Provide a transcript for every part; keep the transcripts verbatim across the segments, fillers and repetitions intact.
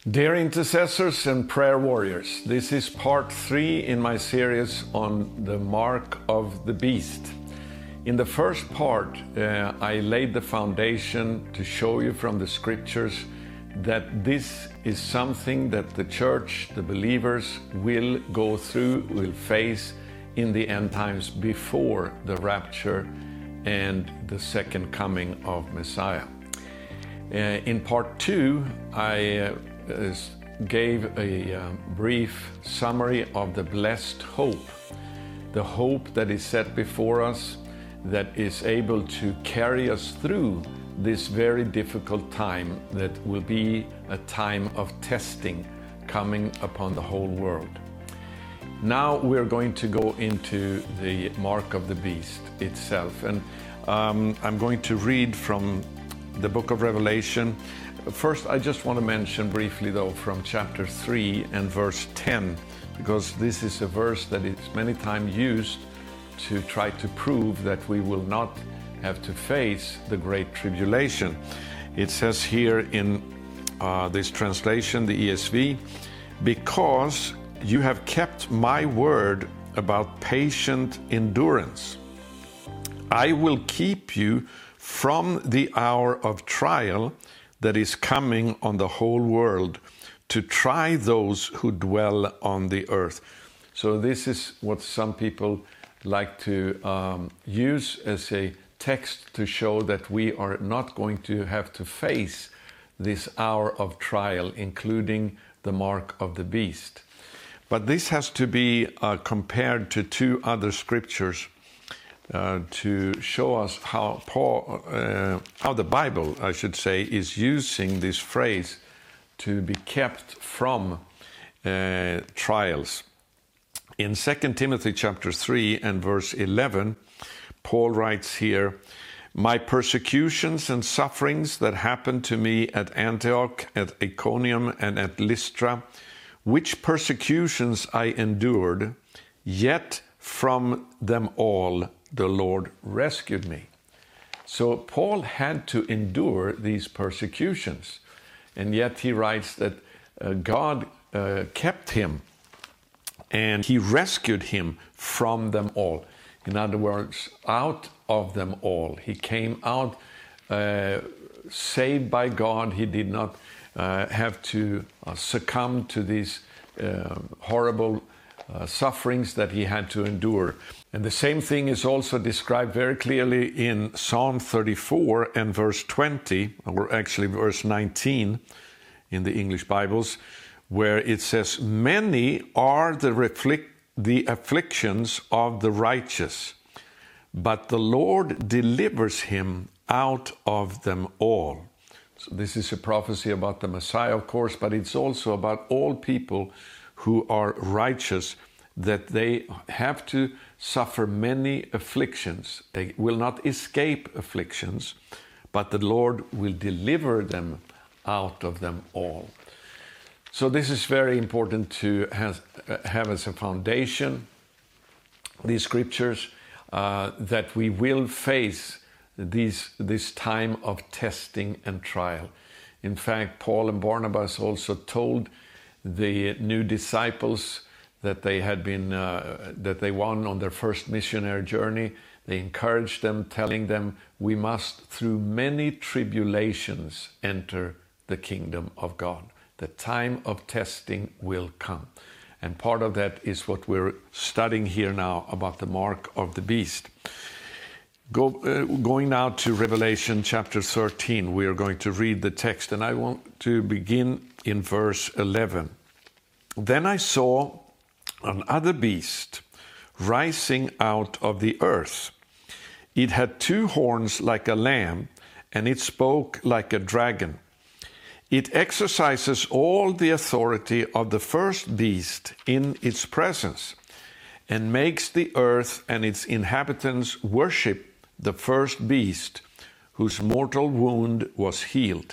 Dear intercessors and prayer warriors, this is part three in my series on the mark of the beast. In the first part, uh, I laid the foundation to show you from the scriptures that this is something that the church, the believers, will go through, will face in the end times before the rapture and the second coming of Messiah. Uh, in part two, I uh, gave a uh, brief summary of the blessed hope, the hope that is set before us, that is able to carry us through this very difficult time that will be a time of testing coming upon the whole world. Now we're going to go into the mark of the beast itself, and um, I'm going to read from the book of Revelation. First, I just want to mention briefly, though, from chapter three and verse ten, because this is a verse that is many times used to try to prove that we will not have to face the great tribulation. It says here in uh, this translation, the E S V, "Because you have kept my word about patient endurance, I will keep you from the hour of trial that is coming on the whole world, to try those who dwell on the earth." So this is what some people like to um, use as a text to show that we are not going to have to face this hour of trial, including the mark of the beast. But this has to be uh, compared to two other scriptures Uh, to show us how Paul, uh, how the Bible, I should say, is using this phrase to be kept from uh, trials. In Second Timothy chapter three and verse eleven, Paul writes here, "My persecutions and sufferings that happened to me at Antioch, at Iconium, and at Lystra, which persecutions I endured, yet from them all the Lord rescued me." So Paul had to endure these persecutions, and yet he writes that uh, God uh, kept him and he rescued him from them all. In other words, out of them all. He came out uh, saved by God. He did not uh, have to uh, succumb to these uh, horrible Uh, sufferings that he had to endure. And the same thing is also described very clearly in Psalm thirty-four and verse twenty, or actually verse nineteen in the English Bibles, where it says, "Many are the, reflict, the afflictions of the righteous, but the Lord delivers him out of them all." So this is a prophecy about the Messiah, of course, but it's also about all people who are righteous, that they have to suffer many afflictions. They will not escape afflictions, but the Lord will deliver them out of them all. So this is very important to have, uh, have as a foundation, these scriptures, uh, that we will face these, this time of testing and trial. In fact, Paul and Barnabas also told the new disciples that they had been uh, that they won on their first missionary journey. They encouraged them, telling them, "We must through many tribulations enter the kingdom of God." The time of testing will come, and part of that is what we're studying here now about the mark of the beast. Go, uh, going now to Revelation chapter thirteen, we are going to read the text, and I want to begin in verse eleven. "Then I saw another beast rising out of the earth. It had two horns like a lamb, and it spoke like a dragon. It exercises all the authority of the first beast in its presence, and makes the earth and its inhabitants worship the first beast, whose mortal wound was healed.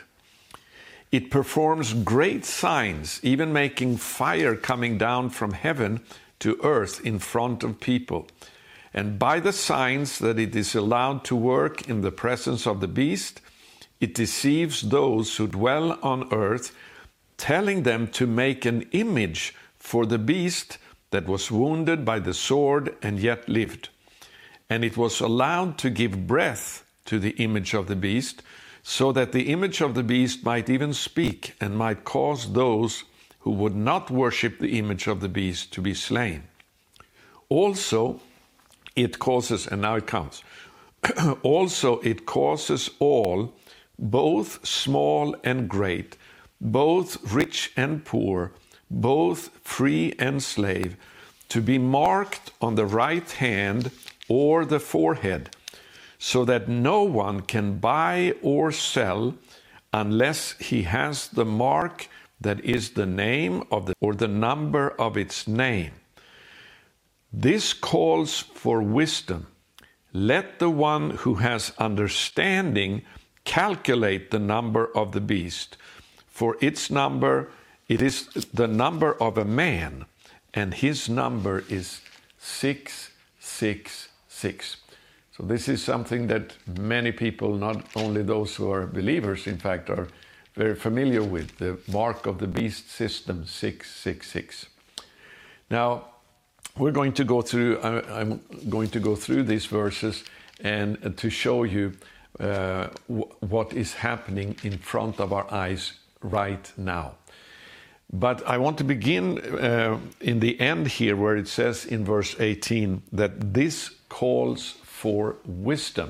It performs great signs, even making fire coming down from heaven to earth in front of people. And by the signs that it is allowed to work in the presence of the beast, it deceives those who dwell on earth telling them to make an image for the beast that was wounded by the sword and yet lived. And it was allowed to give breath to the image of the beast, so that the image of the beast might even speak and might cause those who would not worship the image of the beast to be slain. Also, it causes, and now it comes, also it causes all, both small and great, both rich and poor, both free and slave, to be marked on the right hand or the forehead, so that no one can buy or sell unless he has the mark that is the name of the or the number of its name. This calls for wisdom. Let the one who has understanding calculate the number of the beast, for its number, it is the number of a man, and his number is six six six. So this is something that many people, not only those who are believers, in fact, are very familiar with, the mark of the beast system, six six six. Now, we're going to go through, I'm going to go through these verses and to show you uh, what is happening in front of our eyes right now. But I want to begin uh, in the end here, where it says in verse eighteen that this calls for wisdom.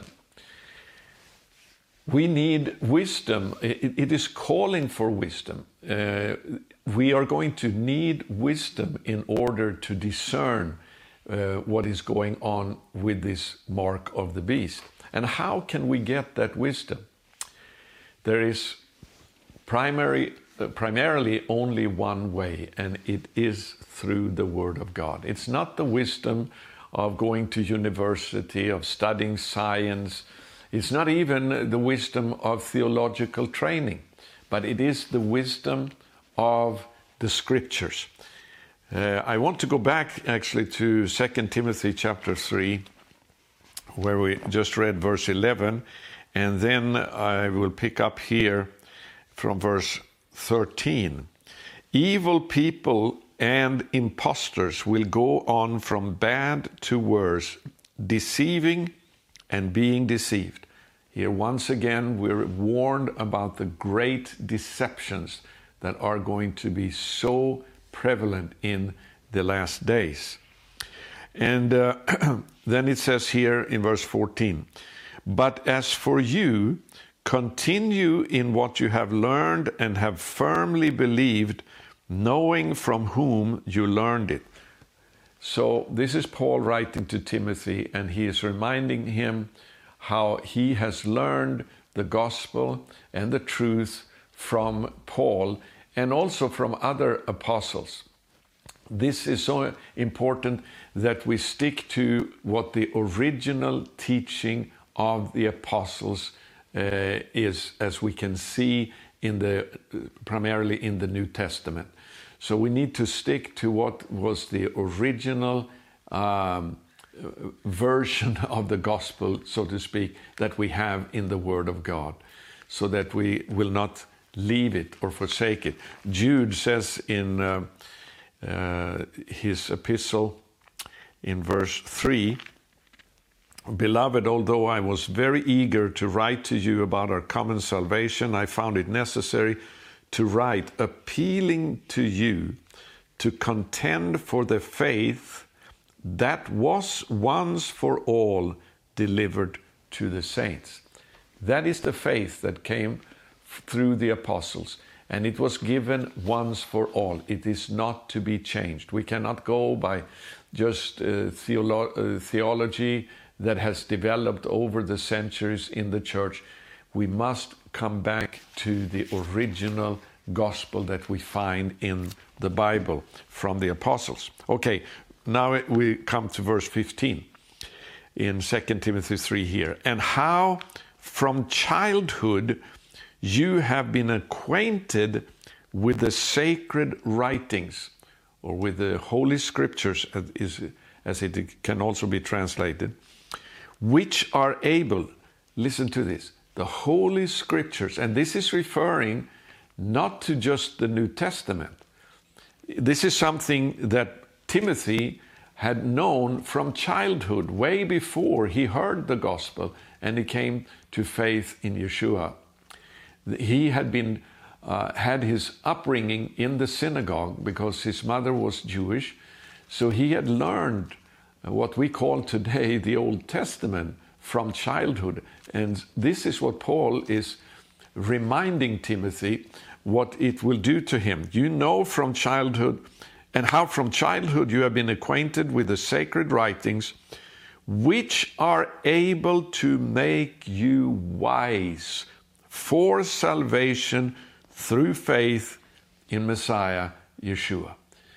We need wisdom. It, it is calling for wisdom. Uh, we are going to need wisdom in order to discern uh, what is going on with this mark of the beast. And how can we get that wisdom? There is primary, uh, primarily only one way, and it is through the Word of God. It's not the wisdom of going to university, of studying science. It's not even the wisdom of theological training, but it is the wisdom of the Scriptures. Uh, I want to go back actually to Second Timothy chapter three, where we just read verse eleven, and then I will pick up here from verse thirteen. Evil people and impostors will go on from bad to worse, deceiving and being deceived. Here once again we're warned about the great deceptions that are going to be so prevalent in the last days. And uh, then it says here in verse fourteen, but as for you, continue in what you have learned and have firmly believed, knowing from whom you learned it. So this is Paul writing to Timothy, and he is reminding him how he has learned the gospel and the truth from Paul and also from other apostles. This is so important that we stick to what the original teaching of the apostles uh, is, as we can see in the primarily in the New Testament. So we need to stick to what was the original um, version of the gospel, so to speak, that we have in the Word of God, so that we will not leave it or forsake it. Jude says in uh, uh, his epistle in verse three, Beloved, although I was very eager to write to you about our common salvation, I found it necessary to write, appealing to you to contend for the faith that was once for all delivered to the saints. That is the faith that came through the apostles, and it was given once for all. It is not to be changed. We cannot go by just uh, theolo- uh, theology that has developed over the centuries in the church. We must come back to the original gospel that we find in the Bible from the apostles. Okay, now we come to verse fifteen in Second Timothy three here. And how from childhood you have been acquainted with the sacred writings, or with the Holy Scriptures, as it can also be translated, which are able, listen to this, the Holy Scriptures, and this is referring not to just the New Testament. This is something that Timothy had known from childhood, way before he heard the gospel and he came to faith in Yeshua. He had been uh, had his upbringing in the synagogue because his mother was Jewish, so he had learned what we call today the Old Testament from childhood. And this is what Paul is reminding Timothy what it will do to him. You know from childhood, and how from childhood you have been acquainted with the sacred writings, which are able to make you wise for salvation through faith in Messiah Yeshua.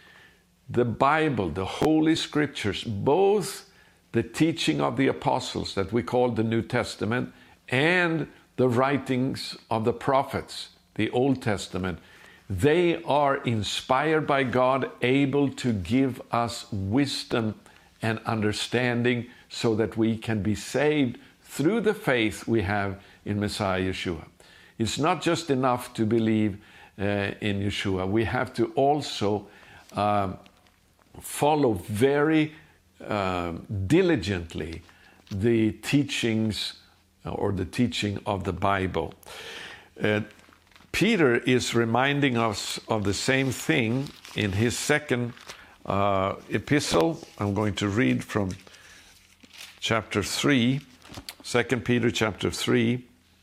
The Bible, the Holy Scriptures, both the teaching of the apostles that we call the New Testament and the writings of the prophets, the Old Testament, they are inspired by God, able to give us wisdom and understanding so that we can be saved through the faith we have in Messiah Yeshua. It's not just enough to believe uh, in Yeshua. We have to also uh, follow very uh, diligently the teachings or the teaching of the Bible. Uh, Peter is reminding us of the same thing in his second uh, epistle. I'm going to read from chapter three, Second Peter chapter three,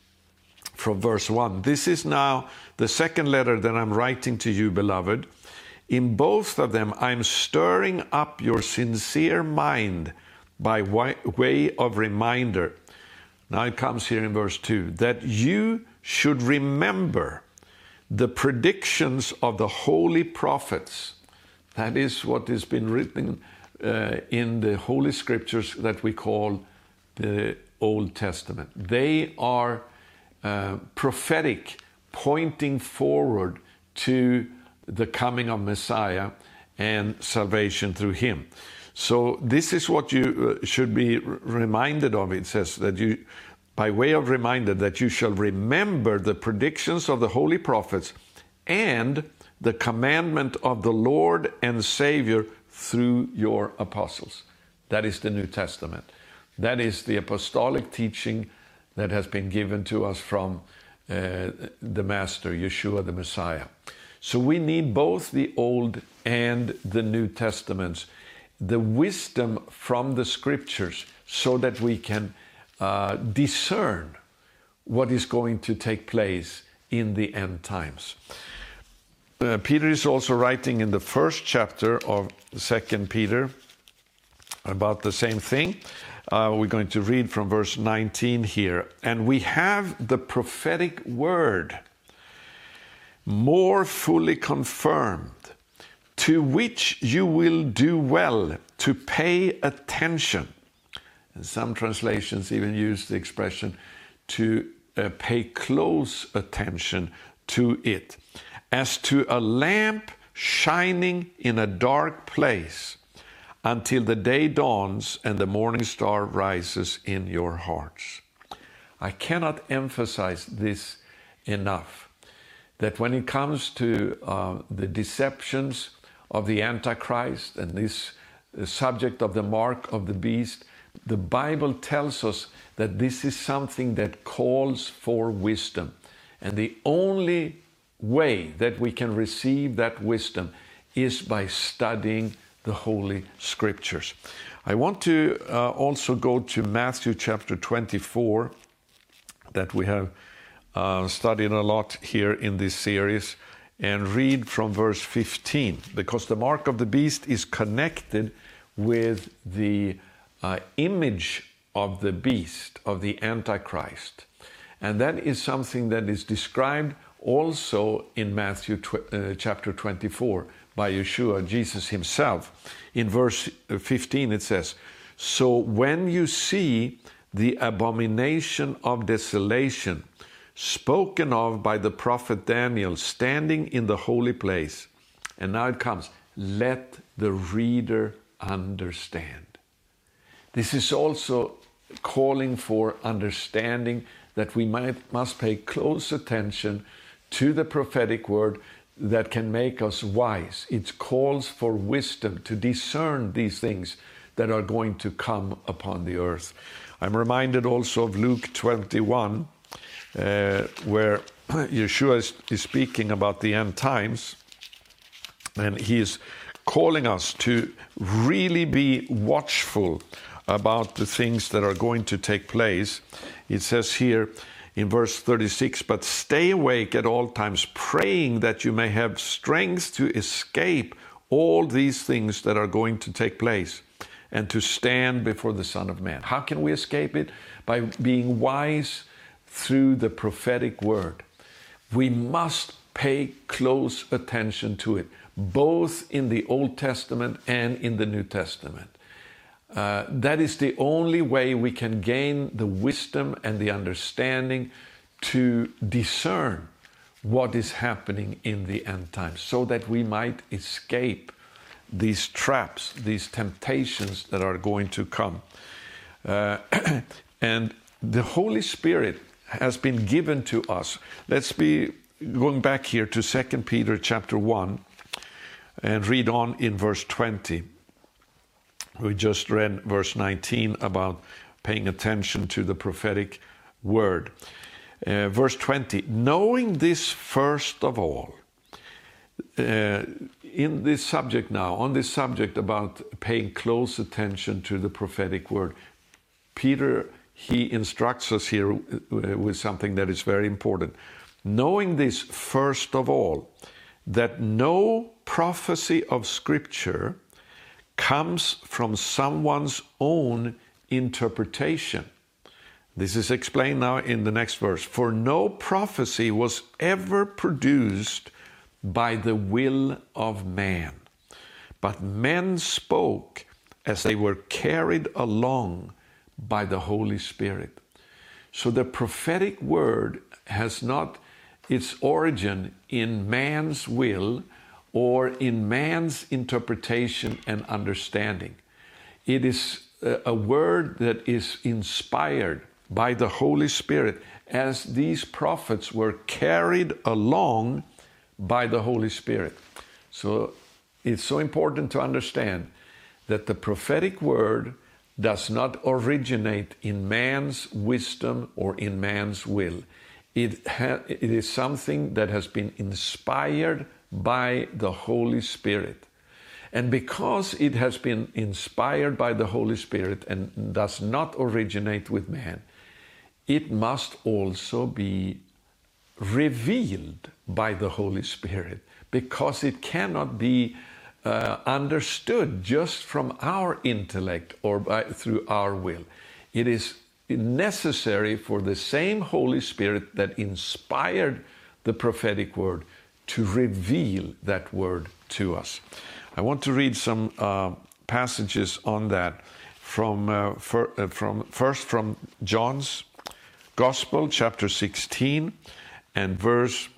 from verse one. This is now the second letter that I'm writing to you, beloved. In both of them, I'm stirring up your sincere mind by way of reminder. Now it comes here in verse two, that you should remember the predictions of the holy prophets. That is what has been written uh, in the Holy Scriptures that we call the Old Testament. They are uh, prophetic, pointing forward to the coming of Messiah and salvation through him. So this is what you uh, should be reminded of. It says that you, by way of reminder, that you shall remember the predictions of the holy prophets and the commandment of the Lord and Savior through your apostles. That is the New Testament. That is the apostolic teaching that has been given to us from uh, the Master, Yeshua the Messiah. So we need both the Old and the New Testaments, the wisdom from the Scriptures, so that we can uh, discern what is going to take place in the end times. Uh, Peter is also writing in the first chapter of Second Peter about the same thing. Uh, we're going to read from verse nineteen here. And we have the prophetic word more fully confirmed, to which you will do well to pay attention. And some translations even use the expression to uh, pay close attention to it, as to a lamp shining in a dark place until the day dawns and the morning star rises in your hearts. I cannot emphasize this enough, that when it comes to uh, the deceptions of the Antichrist and this uh, subject of the mark of the beast, the Bible tells us that this is something that calls for wisdom. And the only way that we can receive that wisdom is by studying the Holy Scriptures. I want to uh, also go to Matthew chapter twenty-four, that we have uh, studied a lot here in this series, and read from verse fifteen, because the mark of the beast is connected with the uh, image of the beast, of the Antichrist. And that is something that is described also in Matthew tw- uh, chapter twenty-four by Yeshua, Jesus himself. In verse fifteen it says, so when you see the abomination of desolation spoken of by the prophet Daniel standing in the holy place, and now it comes, let the reader understand. This is also calling for understanding, that we might, must pay close attention to the prophetic word that can make us wise. It calls for wisdom to discern these things that are going to come upon the earth. I'm reminded also of Luke twenty-one, uh, where Yeshua is, is speaking about the end times, and he is calling us to really be watchful about the things that are going to take place. It says here in verse thirty-six, but stay awake at all times, praying that you may have strength to escape all these things that are going to take place and to stand before the Son of Man. How can we escape it? By being wise through the prophetic word. We must pay close attention to it, both in the Old Testament and in the New Testament. Uh, that is the only way we can gain the wisdom and the understanding to discern what is happening in the end times, so that we might escape these traps, these temptations that are going to come. Uh, and the Holy Spirit has been given to us. Let's be going back here to Second Peter chapter one and read on in verse twenty. We just read verse nineteen about paying attention to the prophetic word. Uh, verse twenty, knowing this first of all, uh, in this subject now, on this subject about paying close attention to the prophetic word, Peter, he instructs us here with something that is very important. Knowing this first of all, that no prophecy of Scripture comes from someone's own interpretation. This is explained now in the next verse. For no prophecy was ever produced by the will of man, but men spoke as they were carried along by the Holy Spirit. So the prophetic word has not its origin in man's will or in man's interpretation and understanding. It is a word that is inspired by the Holy Spirit, as these prophets were carried along by the Holy Spirit. So it's so important to understand that the prophetic word does not originate in man's wisdom or in man's will. It, ha- it is something that has been inspired by the Holy Spirit. And because it has been inspired by the Holy Spirit and does not originate with man, it must also be revealed by the Holy Spirit, because it cannot be uh, understood just from our intellect or by, through our will. It is necessary for the same Holy Spirit that inspired the prophetic word to reveal that word to us. I want to read some uh, passages on that from, uh, for, uh, from first from John's Gospel, chapter sixteen, and verse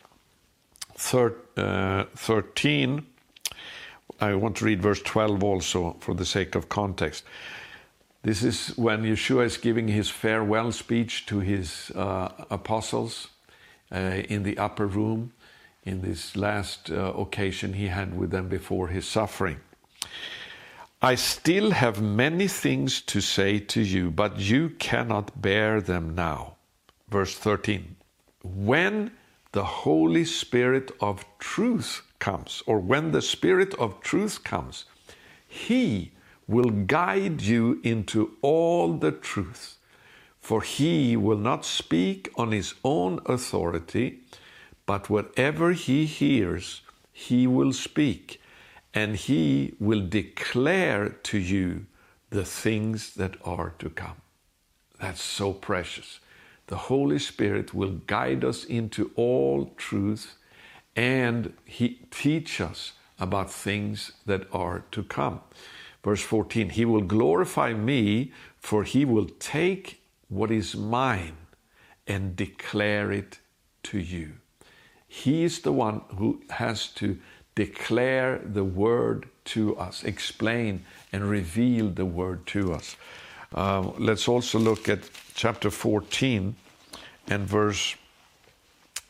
thirteen. I want to read verse twelve also for the sake of context. This is when Yeshua is giving his farewell speech to his uh, apostles uh, in the upper room, in this last uh, occasion he had with them before his suffering. I still have many things to say to you, but you cannot bear them now. Verse thirteen. When the Holy Spirit of truth comes, or when the Spirit of truth comes, he will guide you into all the truth. For he will not speak on his own authority, but whatever he hears, he will speak, and he will declare to you the things that are to come. That's so precious. The Holy Spirit will guide us into all truth, and he teach us about things that are to come. Verse fourteen, he will glorify me, for he will take what is mine and declare it to you. He is the one who has to declare the word to us, explain and reveal the word to us. Uh, let's also look at chapter fourteen and verse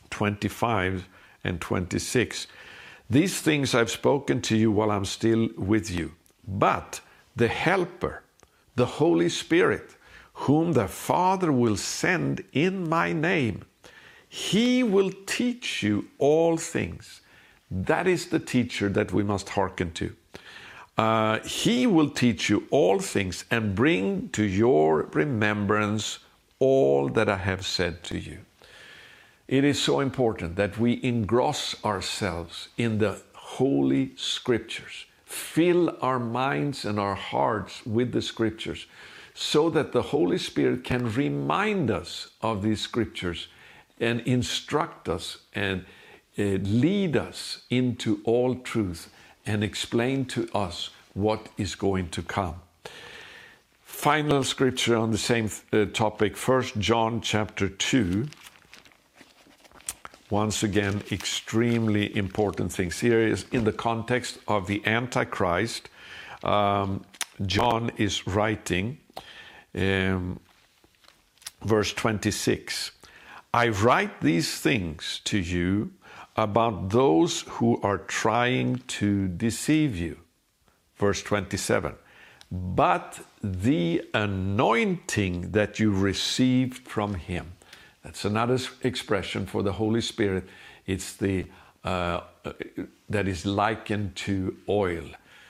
twenty-five and twenty-six. These things I've spoken to you while I'm still with you. But the Helper, the Holy Spirit, whom the Father will send in my name, he will teach you all things. That is the teacher that we must hearken to. Uh, he will teach you all things and bring to your remembrance all that I have said to you. It is so important that we engross ourselves in the Holy Scriptures, fill our minds and our hearts with the Scriptures, so that the Holy Spirit can remind us of these Scriptures and instruct us and uh, lead us into all truth and explain to us what is going to come. Final scripture on the same uh, topic, First John chapter two. Once again, extremely important things. Here is in the context of the Antichrist. Um, John is writing, um, verse twenty-six. I write these things to you about those who are trying to deceive you. Verse twenty-seven. But the anointing that you received from him. That's another expression for the Holy Spirit. It's the uh, that is likened to oil.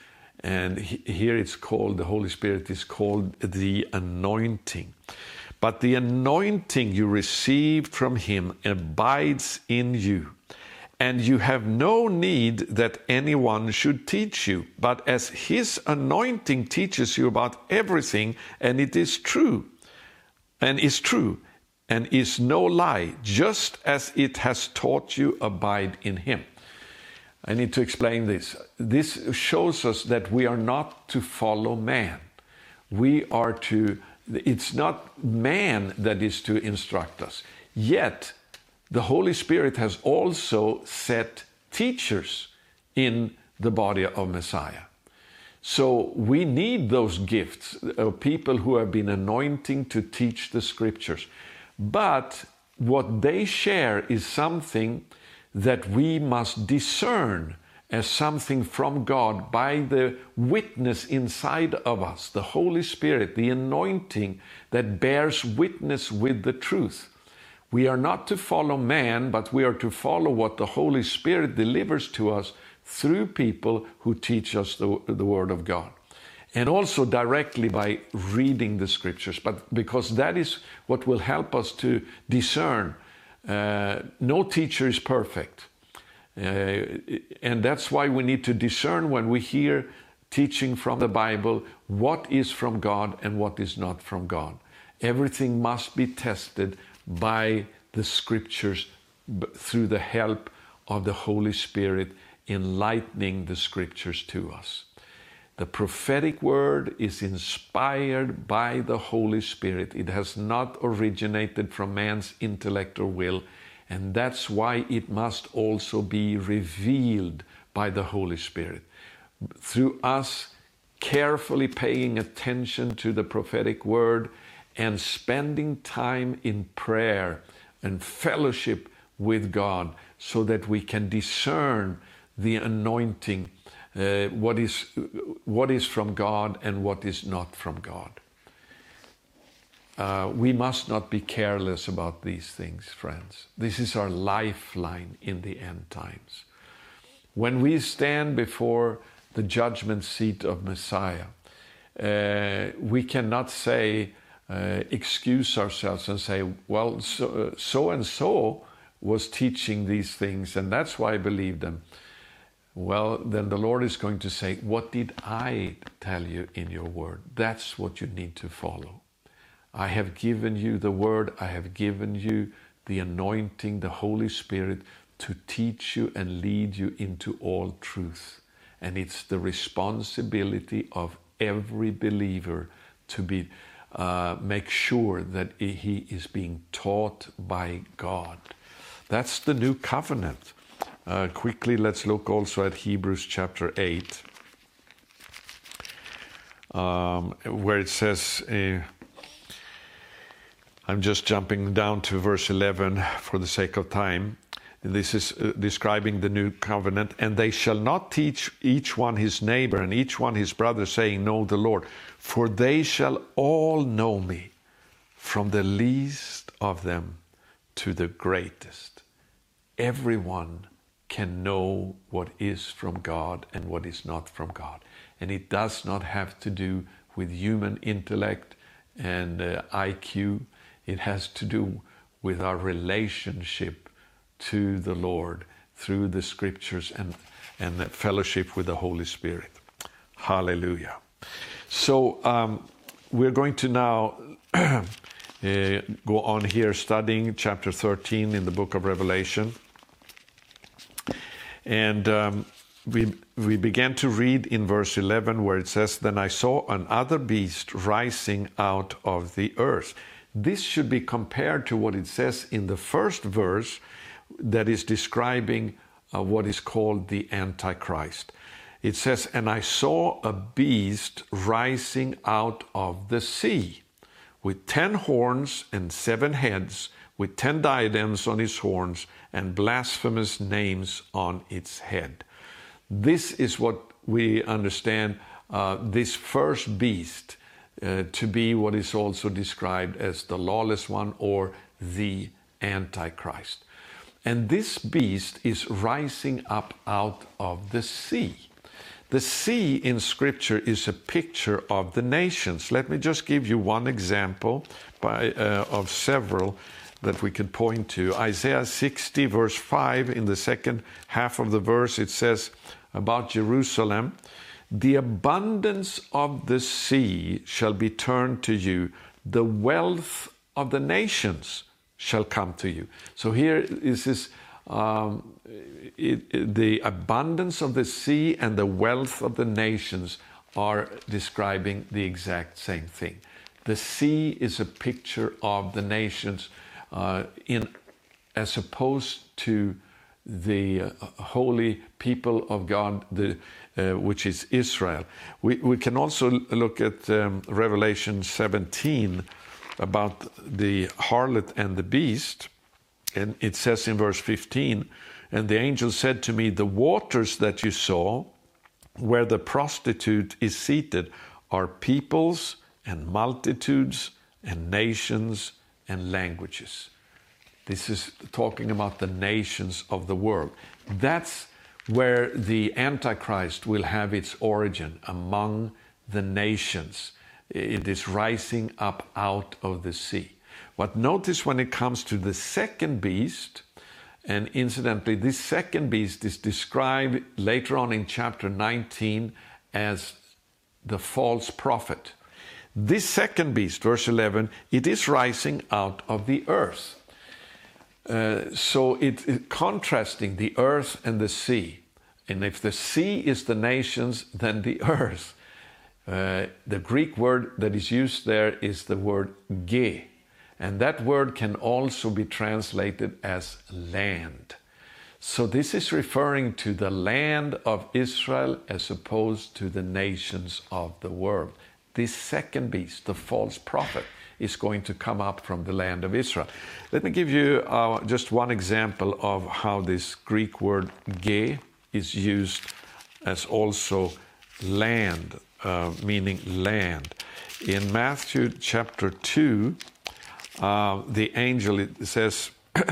And he, here it's called, the Holy Spirit is called the anointing. But the anointing you received from him abides in you. And you have no need that anyone should teach you, but as his anointing teaches you about everything, and it is true, and is true, and is no lie, just as it has taught you, abide in him. I need to explain this. This shows us that we are not to follow man. We are to, it's not man that is to instruct us. Yet, the Holy Spirit has also set teachers in the body of Messiah. So we need those gifts of people who have been anointing to teach the Scriptures. But what they share is something that we must discern as something from God by the witness inside of us, the Holy Spirit, the anointing that bears witness with the truth. We are not to follow man, but we are to follow what the Holy Spirit delivers to us through people who teach us the, the Word of God. And also directly by reading the Scriptures, but because that is what will help us to discern. Uh, no teacher is perfect. Uh, and that's why we need to discern when we hear teaching from the Bible, what is from God and what is not from God. Everything must be tested by the Scriptures through the help of the Holy Spirit enlightening the Scriptures to us. The prophetic word is inspired by the Holy Spirit. It has not originated from man's intellect or will, and that's why it must also be revealed by the Holy Spirit. Through us carefully paying attention to the prophetic word and spending time in prayer and fellowship with God so that we can discern the anointing, uh, what is, what is from God and what is not from God. Uh, we must not be careless about these things, friends. This is our lifeline in the end times. When we stand before the judgment seat of Messiah, uh, we cannot say, Uh, excuse ourselves and say, well, so, uh, so and so was teaching these things and that's why I believe them. Well, then the Lord is going to say, what did I tell you in your word? That's what you need to follow. I have given you the word, I have given you the anointing, the Holy Spirit to teach you and lead you into all truth. And it's the responsibility of every believer to be Uh, make sure that he is being taught by God. That's the new covenant. Uh, quickly, let's look also at Hebrews chapter eight, um, where it says, uh, I'm just jumping down to verse eleven for the sake of time. This is uh, describing the new covenant. And they shall not teach each one his neighbor and each one his brother, saying, Know the Lord. For they shall all know me, from the least of them to the greatest. Everyone can know what is from God and what is not from God. And it does not have to do with human intellect and uh, I Q. It has to do with our relationship to the Lord through the scriptures and, and the fellowship with the Holy Spirit. Hallelujah. So um, we're going to now uh, go on here studying chapter thirteen in the book of Revelation. And um, we, we began to read in verse eleven where it says, Then I saw another beast rising out of the earth. This should be compared to what it says in the first verse that is describing uh, what is called the Antichrist. It says, And I saw a beast rising out of the sea, with ten horns and seven heads, with ten diadems on its horns, and blasphemous names on its head. This is what we understand uh, this first beast uh, to be what is also described as the lawless one or the Antichrist. And this beast is rising up out of the sea. The sea in Scripture is a picture of the nations. Let me just give you one example by, uh, of several that we could point to. Isaiah sixty, verse five, in the second half of the verse, it says about Jerusalem, The abundance of the sea shall be turned to you, the wealth of the nations shall come to you. So here is this, um, it, it, the abundance of the sea and the wealth of the nations are describing the exact same thing. The sea is a picture of the nations uh, in, as opposed to the uh, holy people of God, the, uh, which is Israel. We, we can also look at um, Revelation seventeen about the harlot and the beast. And it says in verse fifteen, And the angel said to me, The waters that you saw, where the prostitute is seated, are peoples and multitudes and nations and languages. This is talking about the nations of the world. That's where the Antichrist will have its origin, among the nations. It is rising up out of the sea. But notice when it comes to the second beast, and incidentally, this second beast is described later on in chapter nineteen as the false prophet. This second beast, verse eleven, it is rising out of the earth. Uh, so it, it contrasting the earth and the sea. And if the sea is the nations, then the earth. Uh, the Greek word that is used there is the word ge. And that word can also be translated as land. So this is referring to the land of Israel as opposed to the nations of the world. This second beast, the false prophet, is going to come up from the land of Israel. Let me give you uh, just one example of how this Greek word ge is used as also land, uh, meaning land. In Matthew chapter two, uh, the angel, it says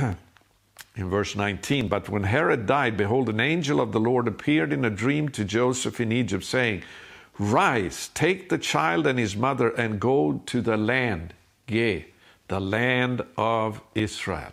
in verse nineteen, But when Herod died, behold, an angel of the Lord appeared in a dream to Joseph in Egypt, saying, Rise, take the child and his mother and go to the land, Ge, the land of Israel.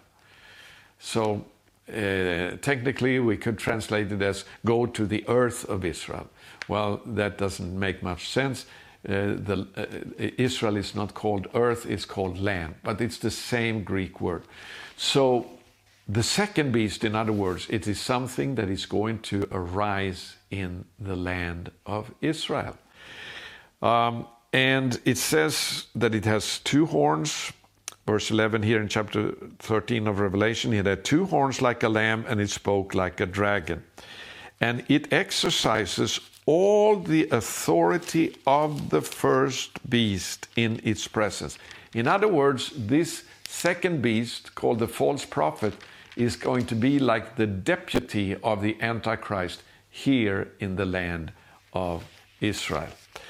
So uh, technically we could translate it as go to the earth of Israel. Well, that doesn't make much sense. Uh, the, uh, Israel is not called earth, it's called land, but it's the same Greek word. So the second beast, in other words, it is something that is going to arise in the land of Israel. Um, and it says that it has two horns. Verse eleven here in chapter thirteen of Revelation, it had two horns like a lamb and it spoke like a dragon. And it exercises all the authority of the first beast in its presence. In other words, this second beast, called the false prophet, is going to be like the deputy of the Antichrist here in the land of Israel.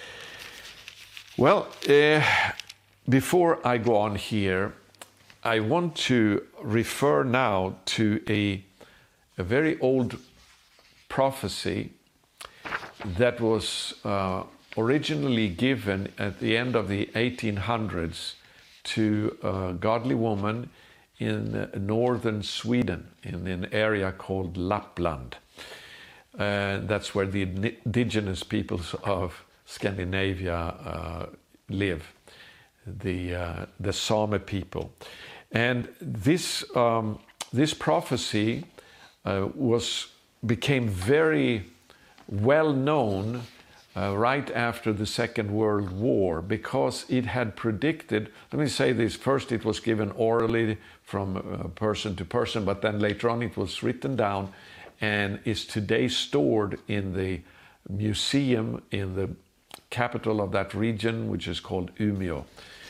Well, uh, before I go on here, I want to refer now to a, a very old prophecy that was uh, originally given at the end of the eighteen hundreds to a godly woman in northern Sweden, in an area called Lapland. Uh, that's where the indigenous peoples of Scandinavia uh, live, the uh, the Sami people. And this um, this prophecy uh, was became very well known uh, right after the Second World War, because it had predicted. Let me say this first: it was given orally from uh, person to person, but then later on it was written down and is today stored in the museum in the capital of that region, which is called Umeå.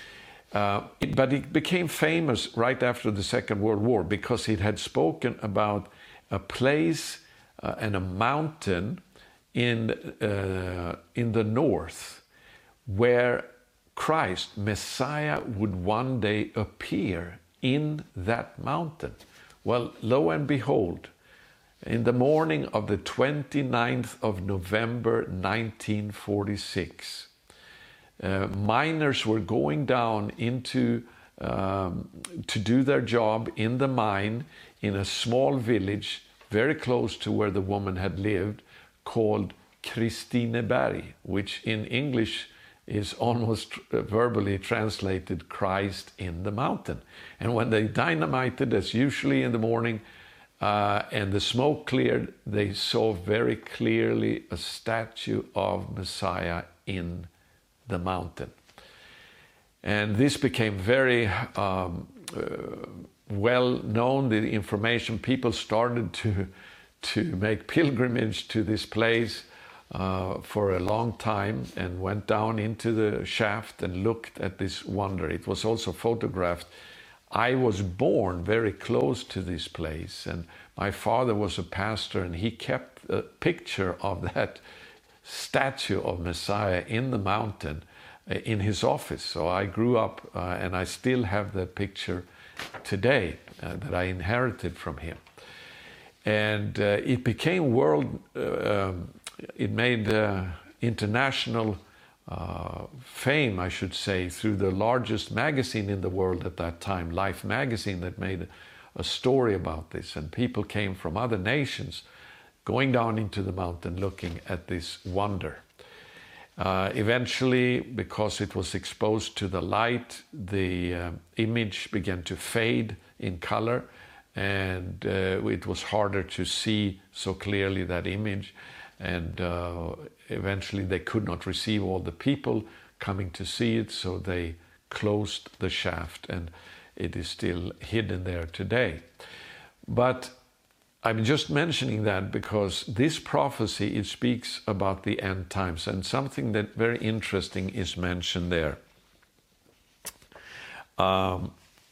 Uh, it, but it became famous right after the Second World War because it had spoken about a place uh, and a mountain in uh, in the north where Christ, Messiah, would one day appear in that mountain. Well, lo and behold, in the morning of the twenty-ninth of November nineteen forty-six, uh, miners were going down into um, to do their job in the mine in a small village very close to where the woman had lived, called Kristineberg, which in English is almost verbally translated Christ in the mountain. And when they dynamited, as usually in the morning, uh, and the smoke cleared, they saw very clearly a statue of Messiah in the mountain. And this became very um, uh, well known, the information. People started to, to make pilgrimage to this place Uh, for a long time, and went down into the shaft and looked at this wonder. It was also photographed. I was born very close to this place, and my father was a pastor, and he kept a picture of that statue of Messiah in the mountain uh, in his office. So I grew up uh, and I still have that picture today uh, that I inherited from him. And uh, it became world uh, um, It made uh, international uh, fame, I should say, through the largest magazine in the world at that time, Life magazine, that made a story about this. And people came from other nations going down into the mountain looking at this wonder. Uh, eventually, because it was exposed to the light, the uh, image began to fade in color, and uh, it was harder to see so clearly that image. And uh, eventually they could not receive all the people coming to see it, so they closed the shaft, and it is still hidden there today. But I'm just mentioning that because this prophecy, it speaks about the end times, and something that very interesting is mentioned there. Um,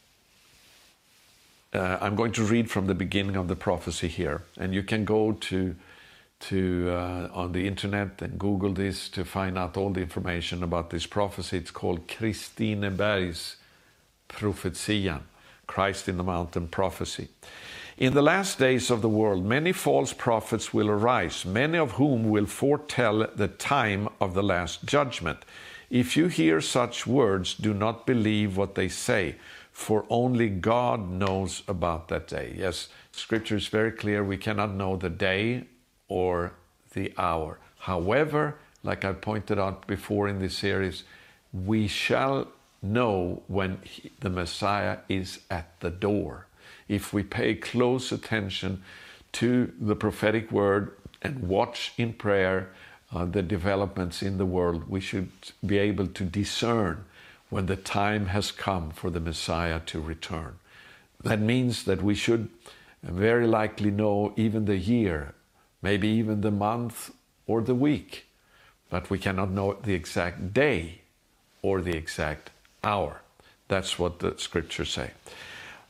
uh, I'm going to read from the beginning of the prophecy here, and you can go to to uh, on the internet and Google this to find out all the information about this prophecy. It's called Kristinebergs profetian, Christ in the mountain prophecy. In the last days of the world, many false prophets will arise, many of whom will foretell the time of the last judgment. If you hear such words, do not believe what they say, for only God knows about that day. Yes, Scripture is very clear. We cannot know the day or the hour. However, like I pointed out before in this series, we shall know when he, the Messiah is at the door. If we pay close attention to the prophetic word and watch in prayer uh, the developments in the world, we should be able to discern when the time has come for the Messiah to return. That means that we should very likely know even the year, maybe even the month or the week, but we cannot know the exact day or the exact hour. That's what the scriptures say.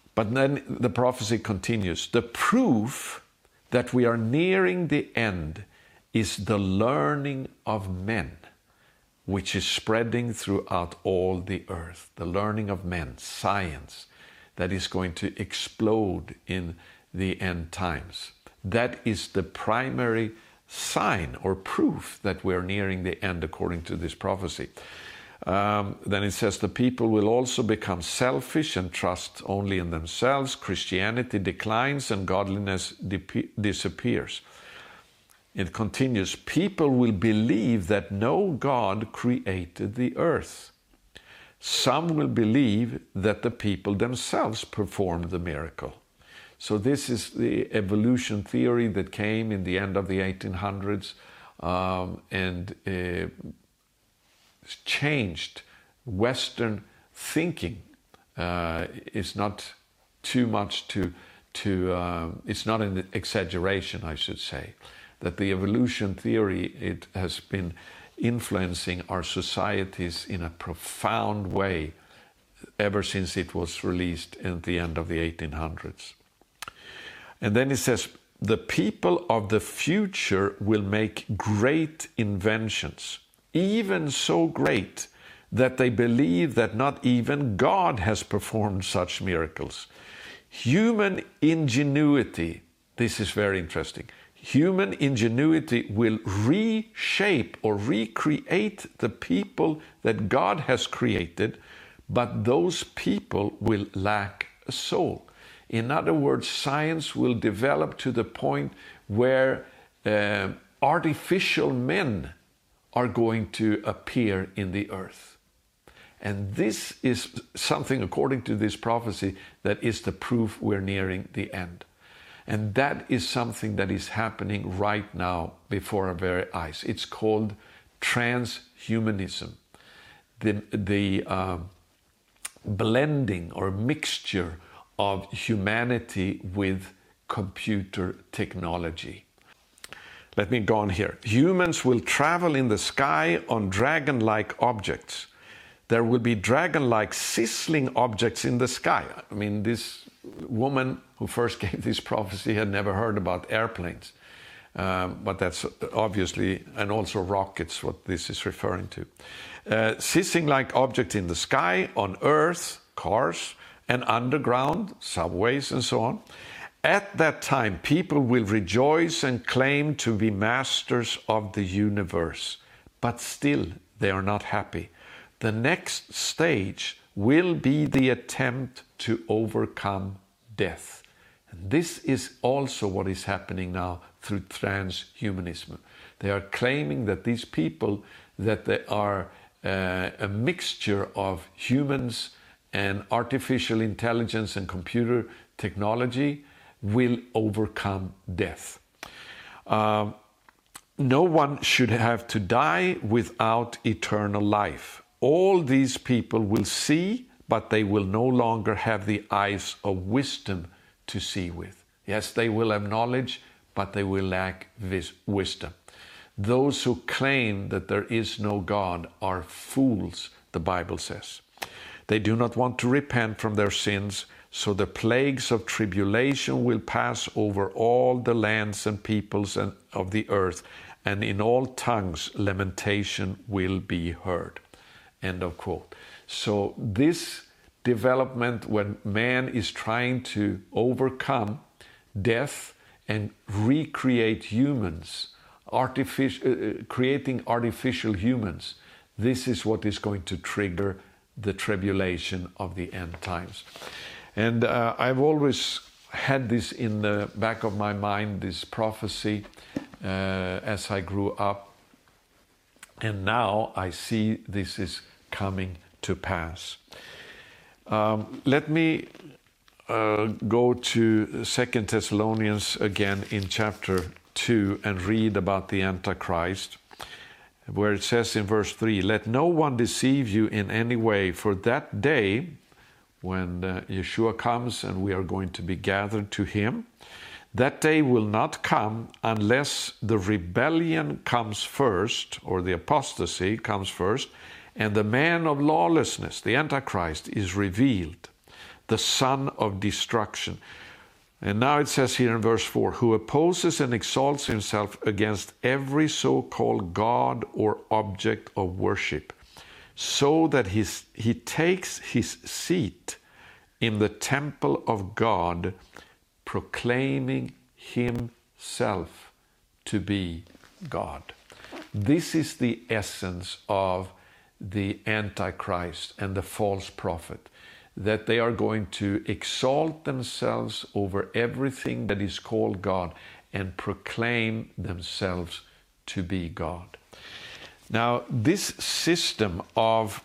But then the prophecy continues. The proof that we are nearing the end is the learning of men, which is spreading throughout all the earth. The learning of men, science, that is going to explode in the end times. That is the primary sign or proof that we're nearing the end according to this prophecy. Um, then it says the people will also become selfish and trust only in themselves. Christianity declines and godliness dip- disappears. It continues, people will believe that no God created the earth. Some will believe that the people themselves performed the miracle. So this is the evolution theory that came in the end of the eighteen hundreds um, and uh, changed Western thinking. Uh, it's not too much to, to uh, it's not an exaggeration, I should say, that the evolution theory, it has been influencing our societies in a profound way ever since it was released at the end of the eighteen hundreds. And then it says, the people of the future will make great inventions, even so great that they believe that not even God has performed such miracles. Human ingenuity, this is very interesting, human ingenuity will reshape or recreate the people that God has created, but those people will lack a soul. In other words, science will develop to the point where uh, artificial men are going to appear in the earth. And this is something, according to this prophecy, that is the proof we're nearing the end. And that is something that is happening right now before our very eyes. It's called transhumanism. The, the uh, blending or mixture of humanity with computer technology. Let me go on here. Humans will travel in the sky on dragon-like objects. There will be dragon-like sizzling objects in the sky. I mean, this woman who first gave this prophecy had never heard about airplanes. Um, but that's obviously, and also rockets, what this is referring to. Uh, sizzling-like objects in the sky, on earth, cars, and underground, subways and so on. At that time, people will rejoice and claim to be masters of the universe. But still, they are not happy. The next stage will be the attempt to overcome death. And this is also what is happening now through transhumanism. They are claiming that these people, that they are uh, a mixture of humans and artificial intelligence and computer technology, will overcome death. Uh, no one should have to die without eternal life. All these people will see, but they will no longer have the eyes of wisdom to see with. Yes, they will have knowledge, but they will lack vis- wisdom. Those who claim that there is no God are fools, the Bible says. They do not want to repent from their sins, so the plagues of tribulation will pass over all the lands and peoples and of the earth, and in all tongues lamentation will be heard. End of quote. So this development, when man is trying to overcome death and recreate humans, artificial, uh, creating artificial humans, this is what is going to trigger the tribulation of the end times. And uh, I've always had this in the back of my mind, this prophecy, uh, as I grew up. And now I see this is coming to pass. Um, let me uh, go to Second Thessalonians again in chapter two and read about the Antichrist, where it says in verse three, let no one deceive you in any way, for that day when uh, Yeshua comes and we are going to be gathered to him, that day will not come unless the rebellion comes first, or the apostasy comes first, and the man of lawlessness, the Antichrist, is revealed. the son of destruction. And now it says here in verse four, who opposes and exalts himself against every so-called God or object of worship, so that his, he takes his seat in the temple of God, proclaiming himself to be God. This is the essence of the Antichrist and the false prophet, that they are going to exalt themselves over everything that is called God and proclaim themselves to be God. Now, this system of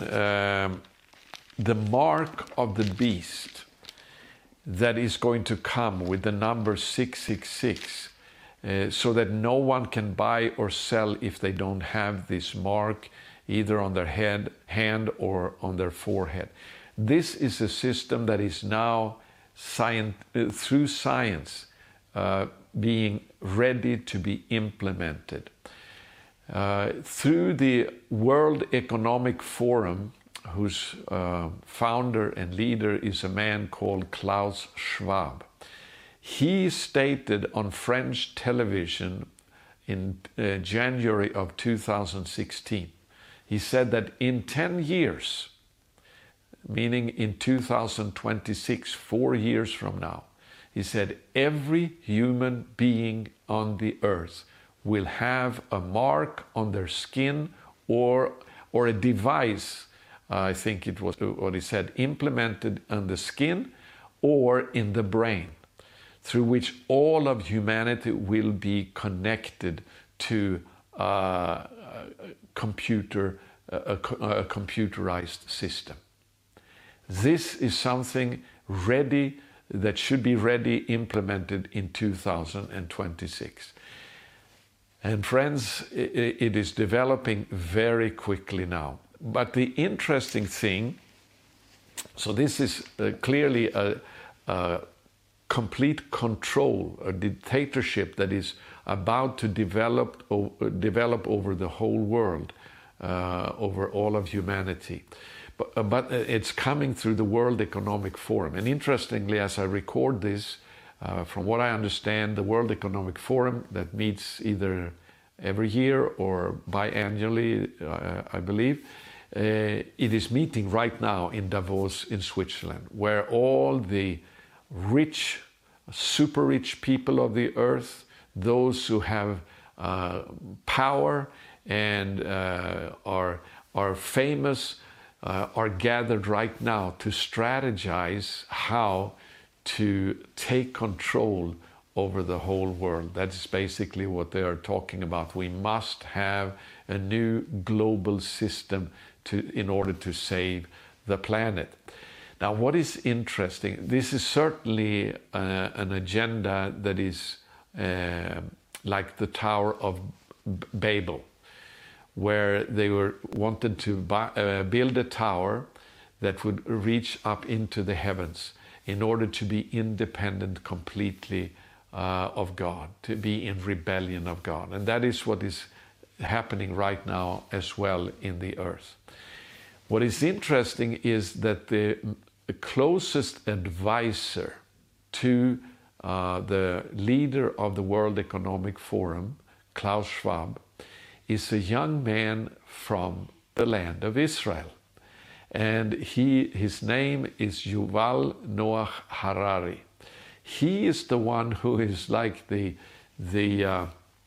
um, the mark of the beast that is going to come with the number six six six, uh, so that no one can buy or sell if they don't have this mark either on their head, hand or on their forehead. This is a system that is now science, uh, through science uh, being ready to be implemented. Uh, through the World Economic Forum, whose uh, founder and leader is a man called Klaus Schwab. He stated on French television in uh, January of two thousand sixteen, he said that in ten years, meaning in two thousand twenty-six, four years from now, he said every human being on the earth will have a mark on their skin or, or a device, uh, I think it was what he said, implemented on the skin or in the brain, through which all of humanity will be connected to uh, a computer, a, a computerized system. This is something ready, that should be ready, implemented in two thousand twenty-six. And friends, it is developing very quickly now. But the interesting thing, so this is uh, clearly a, a complete control, a dictatorship that is about to develop, o- develop over the whole world, uh, over all of humanity. But, but it's coming through the World Economic Forum. And interestingly, as I record this, uh, from what I understand, the World Economic Forum that meets either every year or biannually, uh, I believe, uh, it is meeting right now in Davos in Switzerland, where all the rich, super rich people of the earth, those who have uh, power and uh, are, are famous, Uh, are gathered right now to strategize how to take control over the whole world. That's basically what they are talking about. We must have a new global system to, in order to save the planet. Now, what is interesting, this is certainly uh, an agenda that is uh, like the Tower of Babel, where they were wanted to buy, uh, build a tower that would reach up into the heavens in order to be independent completely uh, of God, to be in rebellion of God. And that is what is happening right now as well in the earth. What is interesting is that the closest advisor to uh, the leader of the World Economic Forum, Klaus Schwab, is a young man from the land of Israel. And he, his name is Yuval Noah Harari. He is the one who is like the, the uh,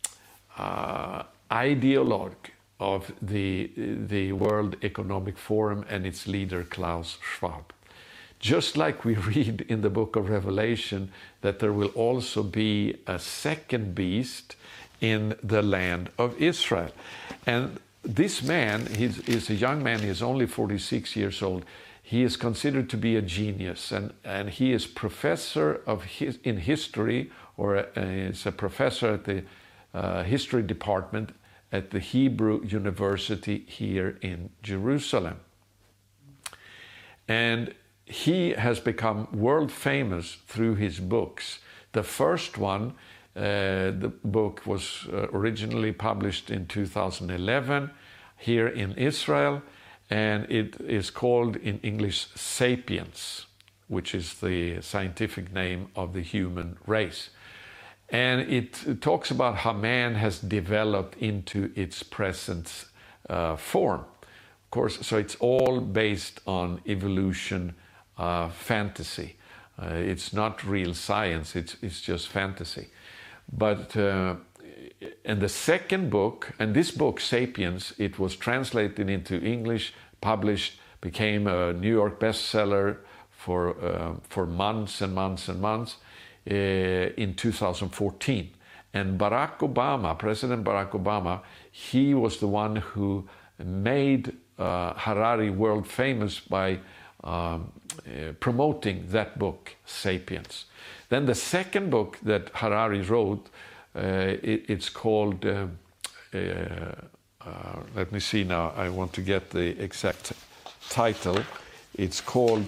uh, ideologue of the, the World Economic Forum and its leader, Klaus Schwab. Just like we read in the book of Revelation that there will also be a second beast in the land of Israel. And this man, he's, he's a young man, he's only forty-six years old. He is considered to be a genius, and, and he is professor of his, in history, or a, is a professor at the uh, history department at the Hebrew University here in Jerusalem. And he has become world famous through his books. The first one, Uh, the book was uh, originally published in two thousand eleven here in Israel, and it is called in English Sapiens, which is the scientific name of the human race. And it talks about how man has developed into its present uh, form. Of course, so it's all based on evolution uh, fantasy. Uh, it's not real science, it's, it's just fantasy. But, uh, and the second book, and this book, Sapiens, it was translated into English, published, became a New York bestseller for, uh, for months and months and months. Uh, in two thousand fourteen, and Barack Obama, President Barack Obama, he was the one who made uh, Harari world famous by um, uh, promoting that book, Sapiens. Then the second book that Harari wrote, uh, it, it's called, uh, uh, uh, let me see now, I want to get the exact title. It's called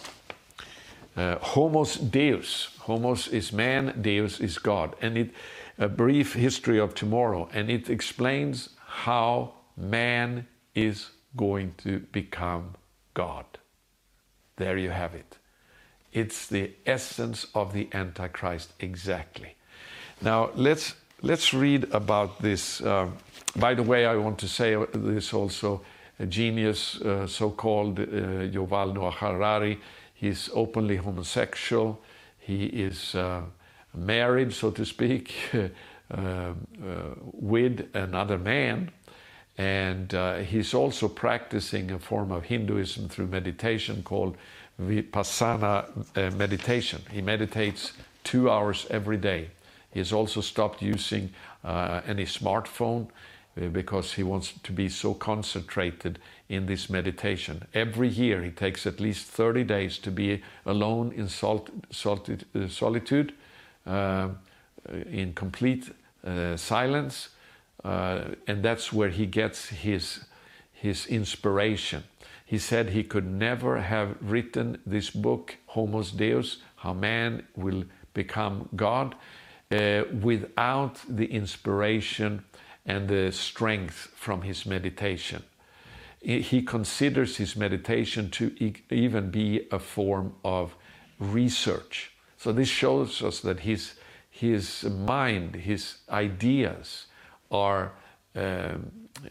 uh, Homos Deus. Homos is man, Deus is God. And it, a brief history of tomorrow. And it explains how man is going to become God. There you have it. It's the essence of the Antichrist, exactly. Now, let's, let's read about this. Uh, by the way, I want to say this also, a genius, uh, so-called uh, Yuval Noah Harari. He's openly homosexual. He is uh, married, so to speak, uh, uh, with another man. And uh, he's also practicing a form of Hinduism through meditation called Vipassana uh, meditation. He meditates two hours every day. He has also stopped using uh, any smartphone uh, because he wants to be so concentrated in this meditation. Every year he takes at least thirty days to be alone in sol solitude, uh, solitude uh, in complete uh, silence, uh, and that's where he gets his, his inspiration. He said he could never have written this book, Homos Deus, How Man Will Become God, uh, without the inspiration and the strength from his meditation. He considers his meditation to e even be a form of research. So this shows us that his, his mind, his ideas are um,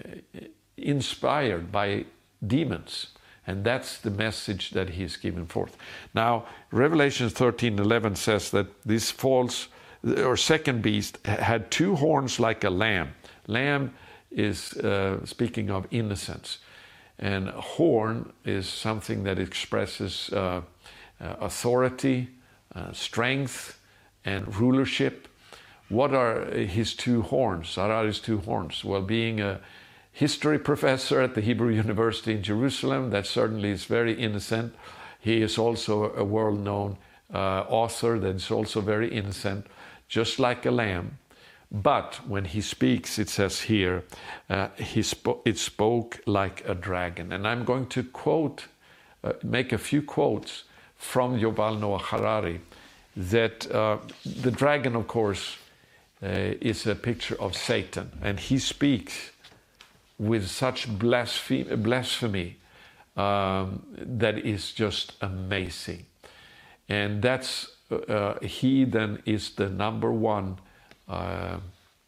inspired by demons. And that's the message that he's given forth. Now, Revelation thirteen eleven says that this false, or second beast, had two horns like a lamb. Lamb is uh, speaking of innocence. And horn is something that expresses uh, uh, authority, uh, strength, and rulership. What are his two horns, Harari's two horns? Well, being a history professor at the Hebrew University in Jerusalem, that certainly is very innocent. He is also a world-known uh, author that is also very innocent, just like a lamb. But when he speaks, it says here, uh, he spo it spoke like a dragon. And I'm going to quote, uh, make a few quotes from Yuval Noah Harari, that uh, the dragon, of course, uh, is a picture of Satan. And he speaks with such blasphemy, blasphemy um, that is just amazing. And that's, uh, he then is the number one Uh,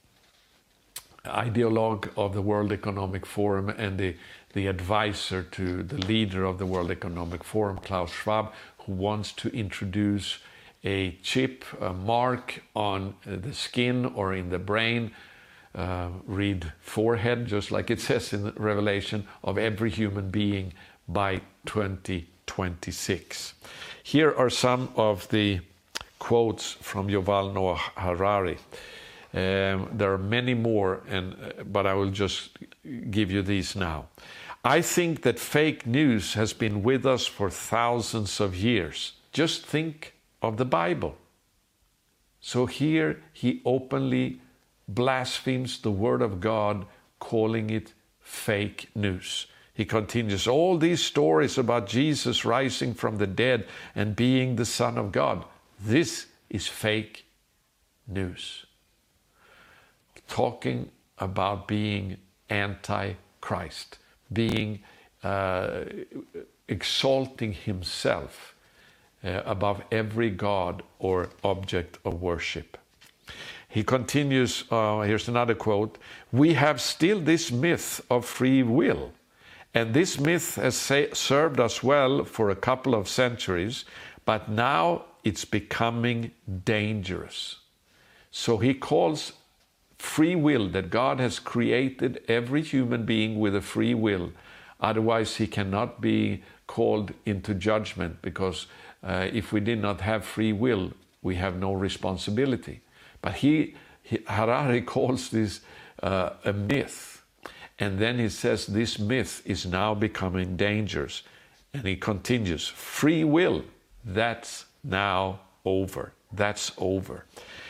ideologue of the World Economic Forum and the, the advisor to the leader of the World Economic Forum, Klaus Schwab, who wants to introduce a chip, a mark on the skin or in the brain, uh, read forehead, just like it says in Revelation, of every human being by twenty twenty-six. Here are some of the quotes from Yuval Noah Harari. Um, there are many more, and, uh, but I will just give you these now. I think that fake news has been with us for thousands of years. Just think of the Bible. So here he openly blasphemes the Word of God, calling it fake news. He continues, all these stories about Jesus rising from the dead and being the Son of God, this is fake news. Talking about being anti-Christ, being uh, exalting himself uh, above every god or object of worship. He continues, uh, here's another quote, "We have still this myth of free will, and this myth has say, served us well for a couple of centuries, but now it's becoming dangerous." So he calls free will, that God has created every human being with a free will. Otherwise, he cannot be called into judgment, because uh, if we did not have free will, we have no responsibility. But he, he Harari calls this uh, a myth. And then he says this myth is now becoming dangerous. And he continues, free will, that's now over. That's over.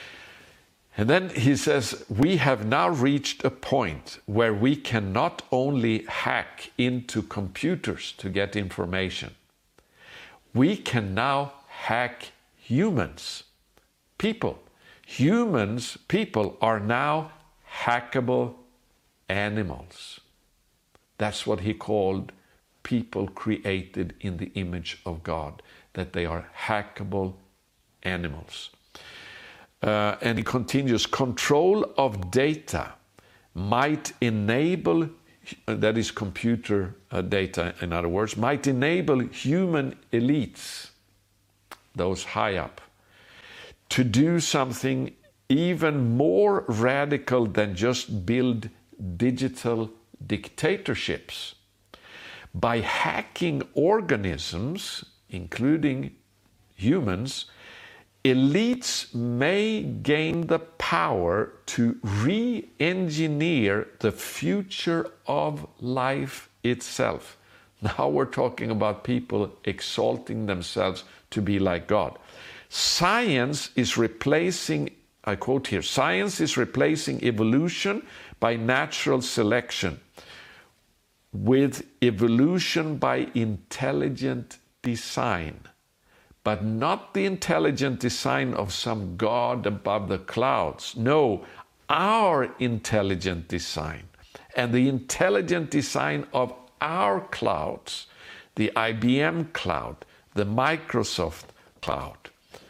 And then he says, we have now reached a point where we can not only hack into computers to get information, we can now hack humans, people. Humans, people are now hackable animals. That's what he called people created in the image of God, that they are hackable animals. Uh, and he continues, control of data might enable, that is computer uh, data in other words, might enable human elites, those high up, to do something even more radical than just build digital dictatorships. By hacking organisms, including humans, elites may gain the power to re-engineer the future of life itself. Now we're talking about people exalting themselves to be like God. Science is replacing, I quote here, science is replacing evolution by natural selection with evolution by intelligent design. But not the intelligent design of some God above the clouds. No, our intelligent design. And the intelligent design of our clouds, the I B M cloud, the Microsoft cloud.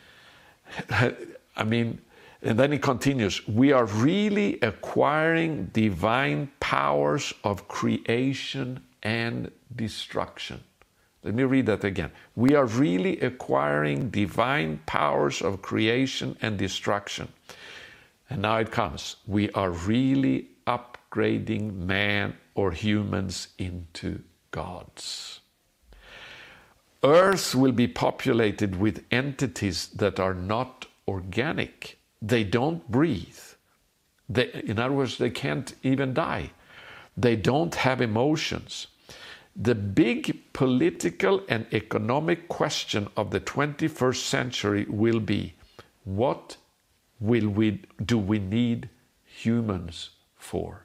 I mean, and then he continues, we are really acquiring divine powers of creation and destruction. Let me read that again. We are really acquiring divine powers of creation and destruction. And now it comes. We are really upgrading man or humans into gods. Earth will be populated with entities that are not organic. They don't breathe. They, in other words, they can't even die. They don't have emotions. The big political and economic question of the twenty-first century will be, what will we, do we need humans for?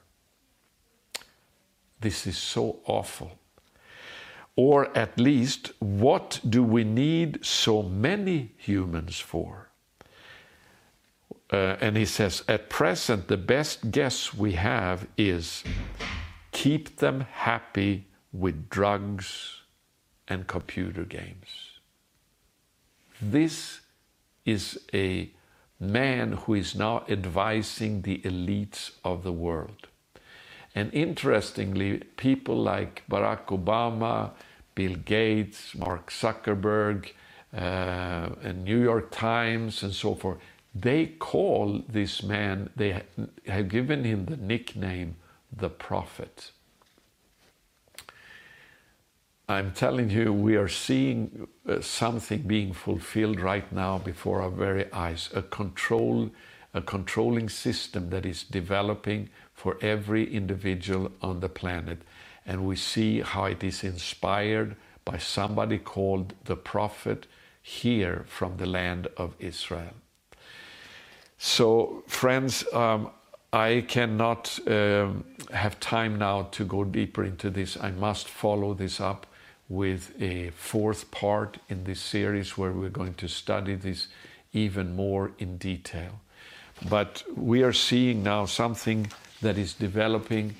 This is so awful. Or at least, what do we need so many humans for? Uh, and he says, at present, the best guess we have is keep them happy with drugs and computer games. This is a man who is now advising the elites of the world. And interestingly, people like Barack Obama, Bill Gates, Mark Zuckerberg, uh, and New York Times and so forth, they call this man, they have given him the nickname, the prophet. I'm telling you, we are seeing uh, something being fulfilled right now before our very eyes, a control, a controlling system that is developing for every individual on the planet. And we see how it is inspired by somebody called the prophet here from the land of Israel. So, friends, um, I cannot um, have time now to go deeper into this. I must follow this up with a fourth part in this series where we're going to study this even more in detail. But we are seeing now something that is developing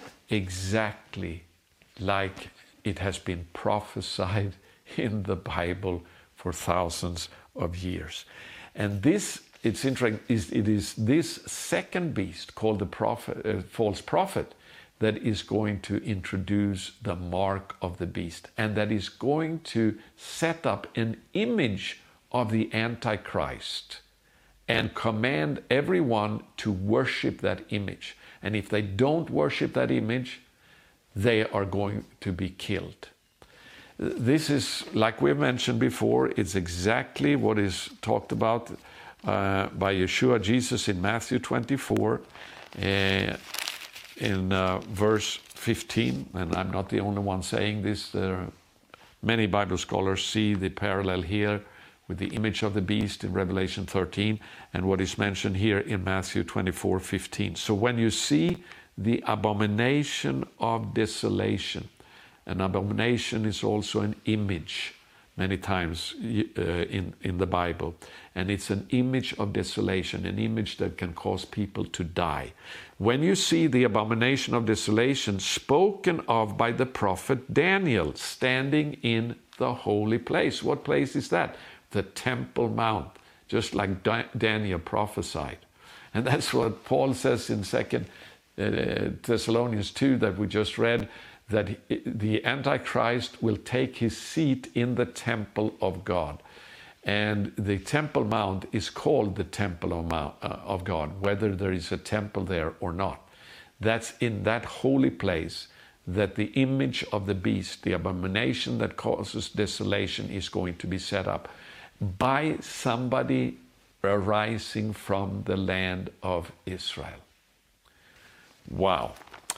exactly like it has been prophesied in the Bible for thousands of years. And this, it's interesting, is it is this second beast called the prophet, uh, false prophet that is going to introduce the mark of the beast, and that is going to set up an image of the Antichrist and command everyone to worship that image. And if they don't worship that image, they are going to be killed. This is, like we mentioned before, it's exactly what is talked about uh, by Yeshua, Jesus, in Matthew twenty-four, uh, in uh, verse fifteen. And I'm not the only one saying this. There are many Bible scholars see the parallel here with the image of the beast in Revelation thirteen and what is mentioned here in Matthew twenty-four fifteen. So when you see the abomination of desolation, an abomination is also an image many times uh, in, in the Bible. And it's an image of desolation, an image that can cause people to die. When you see the abomination of desolation spoken of by the prophet Daniel standing in the holy place. What place is that? The Temple Mount, just like Da- Daniel prophesied. And that's what Paul says in Second Thessalonians two that we just read, that the Antichrist will take his seat in the temple of God. And the Temple Mount is called the Temple of, Mount, uh, of God, whether there is a temple there or not. That's in that holy place that the image of the beast, the abomination that causes desolation, is going to be set up by somebody arising from the land of Israel. Wow.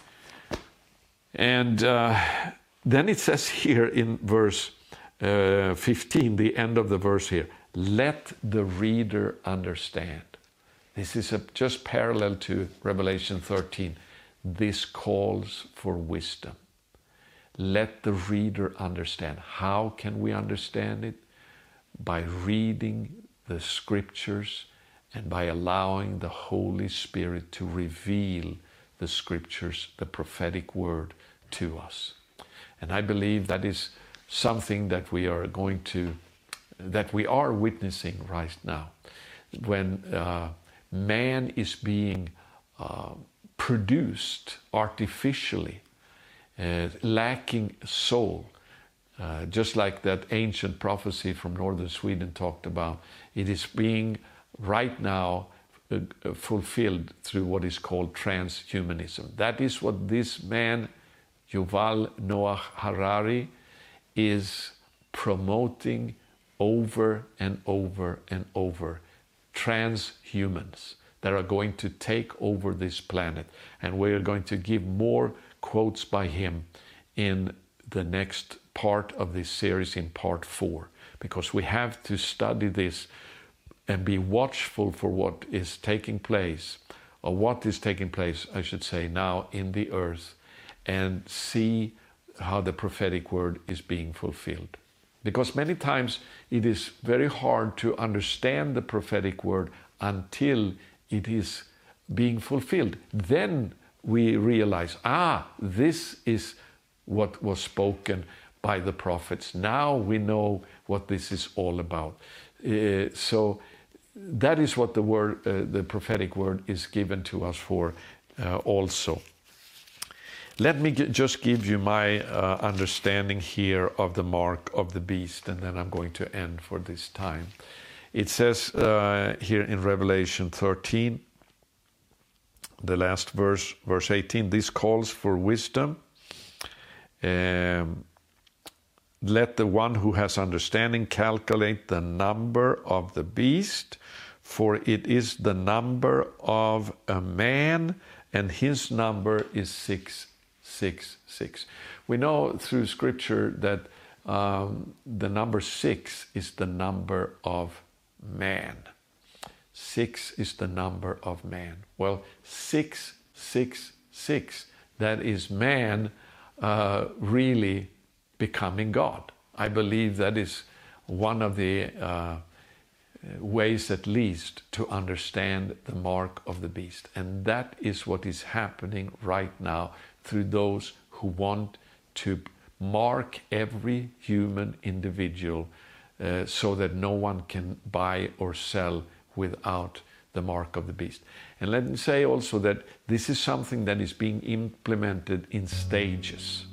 And uh, then it says here in verse uh, fifteen, the end of the verse here, let the reader understand. This is a, just parallel to Revelation thirteen. This calls for wisdom. Let the reader understand. How can we understand it? By reading the scriptures and by allowing the Holy Spirit to reveal the scriptures, the prophetic word to us. And I believe that is something that we are going to, that we are witnessing right now. When uh, man is being uh, produced artificially, uh, lacking soul, uh, just like that ancient prophecy from northern Sweden talked about, it is being right now uh, fulfilled through what is called transhumanism. That is what this man, Yuval Noah Harari, is promoting over and over and over. Transhumans that are going to take over this planet. And we are going to give more quotes by him in the next part of this series, in part four, because we have to study this and be watchful for what is taking place, or what is taking place, I should say, now in the earth, and see how the prophetic word is being fulfilled. Because many times it is very hard to understand the prophetic word until it is being fulfilled. Then we realize, ah, this is what was spoken by the prophets. Now we know what this is all about. Uh, so that is what the word, uh, the prophetic word is given to us for uh, also. Let me g- just give you my uh, understanding here of the mark of the beast, and then I'm going to end for this time. It says uh, here in Revelation thirteen, the last verse, verse eighteen, this calls for wisdom. Um, let the one who has understanding calculate the number of the beast, for it is the number of a man, and his number is six six six. We know through scripture that um, the number six is the number of man. Six is the number of man. Well, six six six, that is man uh, really becoming God. I believe that is one of the uh, ways, at least, to understand the mark of the beast. And that is what is happening right now through those who want to mark every human individual uh, so that no one can buy or sell without the mark of the beast. And let me say also that this is something that is being implemented in stages.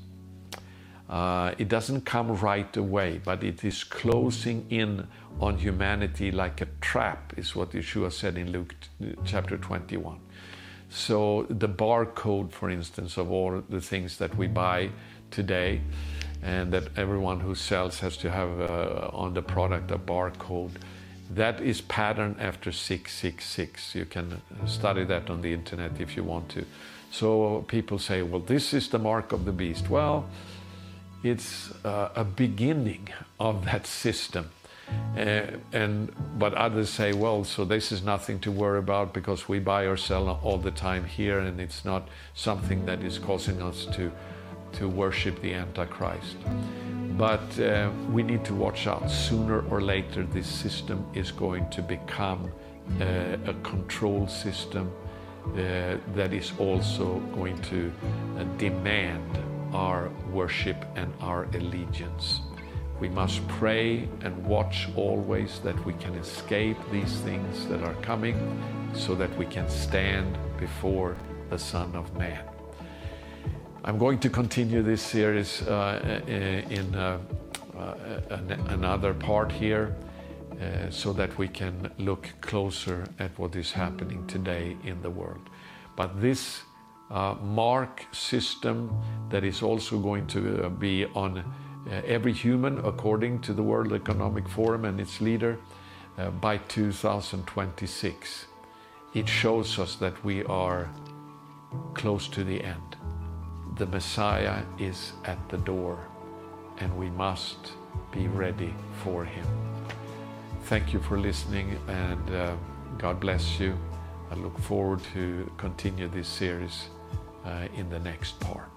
Uh, it doesn't come right away, but it is closing in on humanity like a trap, is what Yeshua said in Luke chapter twenty-one. So the barcode, for instance, of all the things that we buy today, and that everyone who sells has to have uh, on the product a barcode, that is patterned after six six six. You can study that on the internet if you want to. So people say, well, this is the mark of the beast. Well, it's uh, a beginning of that system. Uh, and but others say, well, so this is nothing to worry about because we buy or sell all the time here, and it's not something that is causing us to to worship the Antichrist. But uh, we need to watch out. Sooner or later, this system is going to become uh, a control system uh, that is also going to uh, demand our worship and our allegiance. We must pray and watch always that we can escape these things that are coming, so that we can stand before the Son of Man. I'm going to continue this series uh, in uh, uh, another part here, uh, so that we can look closer at what is happening today in the world. But this uh, mark system that is also going to uh, be on uh, every human, according to the World Economic Forum and its leader, uh, by two thousand twenty-six. It shows us that we are close to the end. The Messiah is at the door, and we must be ready for him. Thank you for listening, and uh, God bless you. I look forward to continue this series uh, in the next part.